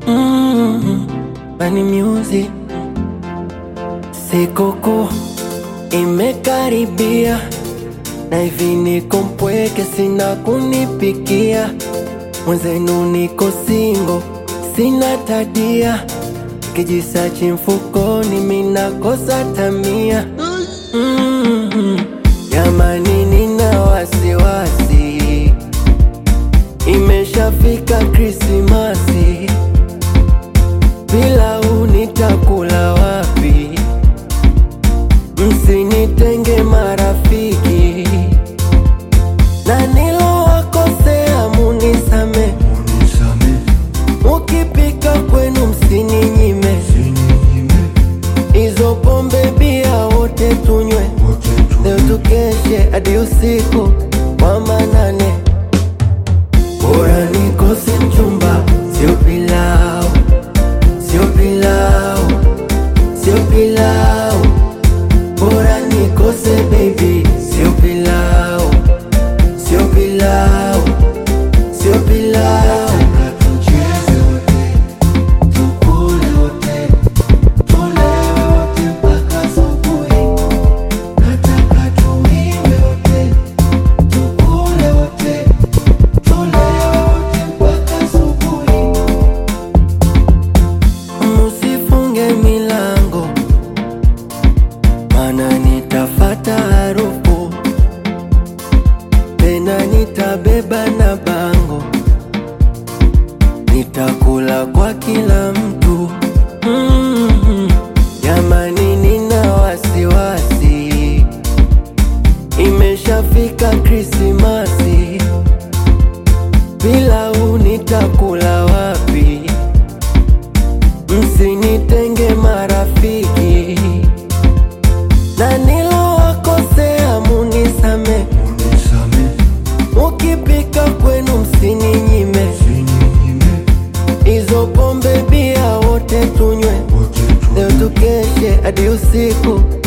Bani music. Sikukuu imekaribia, na hivi niko mpweke, sina kunipikia. Mwenzenu niko single, sina tadia. Kijisachi mfukoni, mina kosa tamia. Jamani nina wasiwasi, imeshafika Krismasi. Pilau nitakula wapi? Msinitenge marafiki, na nilowakosea munisame. Mukipika kwenu msininyime, izo pombe bia wote tunywe. Leo tukeshe hadi usiku wa manane. Bora nikose mchumba, sio pilau, sio pilau, sio pilau. Bora nikose baby, sio pilau, sio pilau, sio pilau. Nitafata harufu tena, nitabeba na bango, nitakula kwa kila mtu. Jamani nina wasiwasi, imeshafika Krismasi. Pilau nitakula wapi? Msinitenge marafiki, na nilowakosea munisame. Mukipika kwenu msininyime, izo pombe bia wote tunywe. Leo tukeshe hadi usiku